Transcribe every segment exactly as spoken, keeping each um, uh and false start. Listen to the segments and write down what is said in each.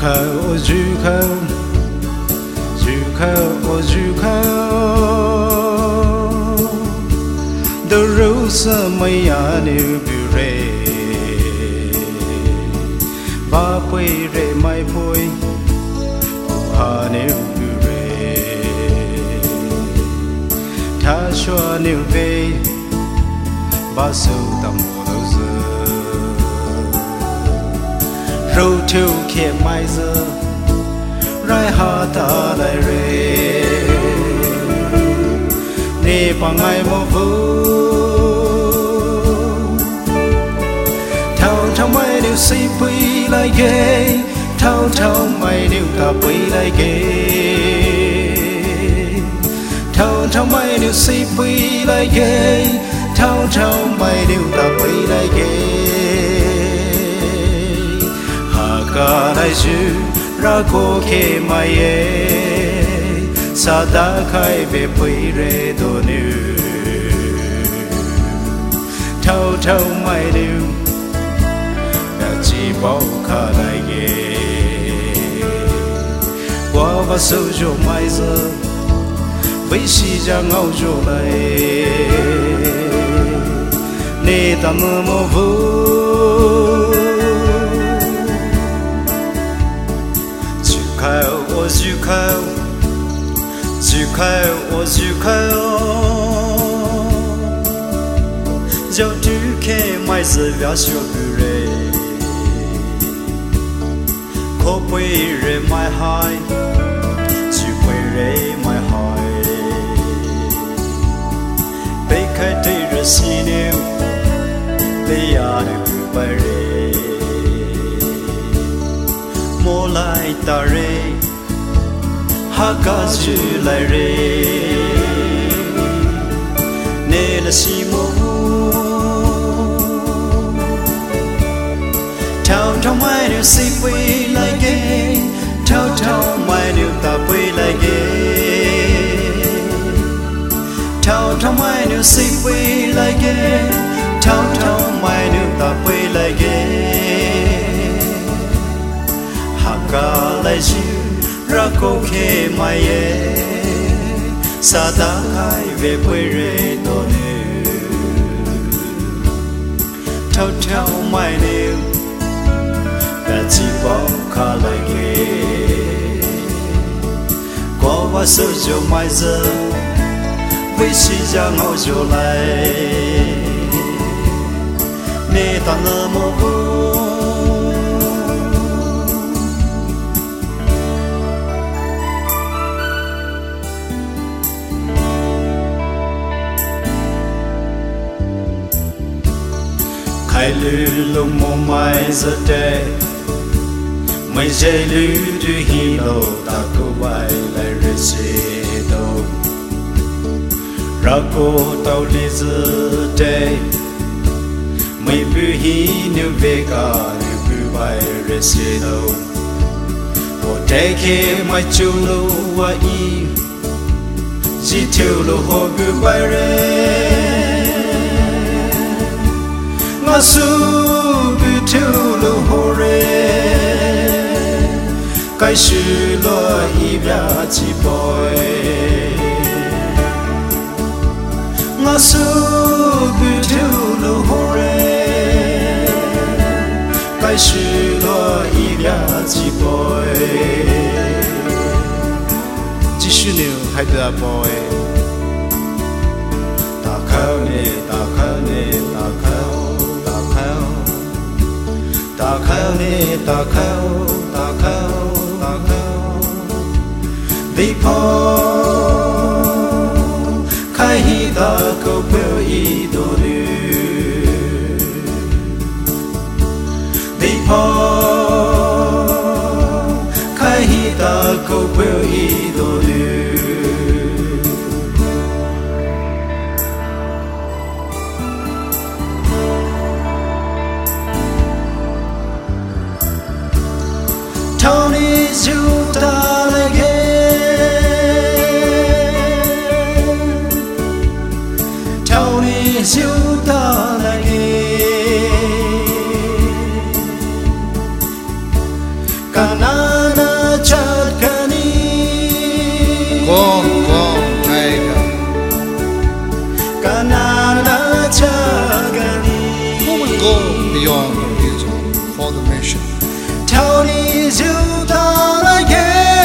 khao du khao du khao du khao the rose mai anu bure ba pui re mai pui ha ne bure tha shwa ne ve ba so tam mo zo râu thiêu kia mai giờ rai ha ta lại re nè bằng ai mò vu thao thao mai điều si pui lại ghê thao thao mai điều ta pui lại ghê thao thao mai điều si pui lại ghê thao thao mai điều ta pui lại ghê ca đại sư ra cô khe mai e sa da khai về pui re do nu thâu thâu mai điêu đã chỉ bao ca đại ghê qua và sâu cho mai giờ với si ra ngâu cho lại nè ta mơ mơ vu khao ô du khao du khao ô du khao dẫu tu khe mai giờ vẽ siêu bự rê khó bơi rê mai hai du bơi rê mai hai bây khai tây rê xì nêu bây à được bự bài rê mô lại ta rê ha ca chữ lại rê nê là si mô thao thao mai điều si quy lại ghê thao thao mai điều ta quy lại ghê thao thao mai điều si quy lại ghê thao thao mai điều ta quy lại ghê ca lại chịu ra cô khe mai e sa ta khai về quê rê tô nêu thao thao mai nêu đã chỉ bao ca lại ghê qua và sơ cho mai giờ với si ra ngâu cho lại nê ta nơ mô vô khai lư lung mô mai giờ đê mây dây lư tu hi lô ta cô bay lại rê xê đâu ra cô tàu lý giờ đê mây bư hi nữ về cả nữ bư bay rê xê đâu bộ đê kê mai chú lô wa y chỉ thiêu lô hồ bư bay rê ngã su bự thiêu lô hồ rê cái sự lo y bia chỉ bồi ngã su bự thiêu lô hồ rê cái sự lo y bia chỉ bồi chỉ sự nhiều hay là bồi ta khao nè ta khao nè ta khao ta khao nè ta khao ta khao ta khao vì po khai hi ta câu bêu y đồ lư vì po khai hi ta câu bêu y đồ lư Tony Zuta again Tony Zuta again Kana beyond the vision for the mission. 跳你就到了耶，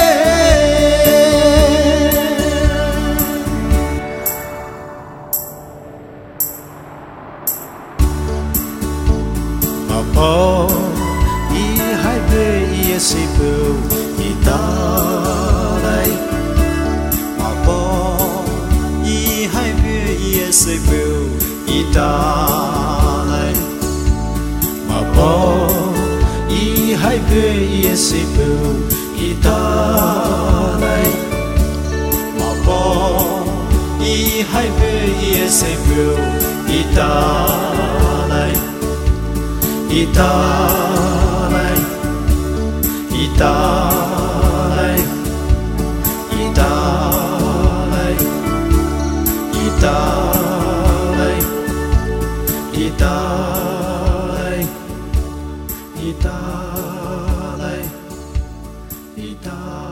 马跑一海北也是不一道来，马跑一海北也是不一道来，马跑。一海北也是不一道来，马跑一海北也是不一道来，一道来，一道来，一道来，一道来，一道来。一道来，一道。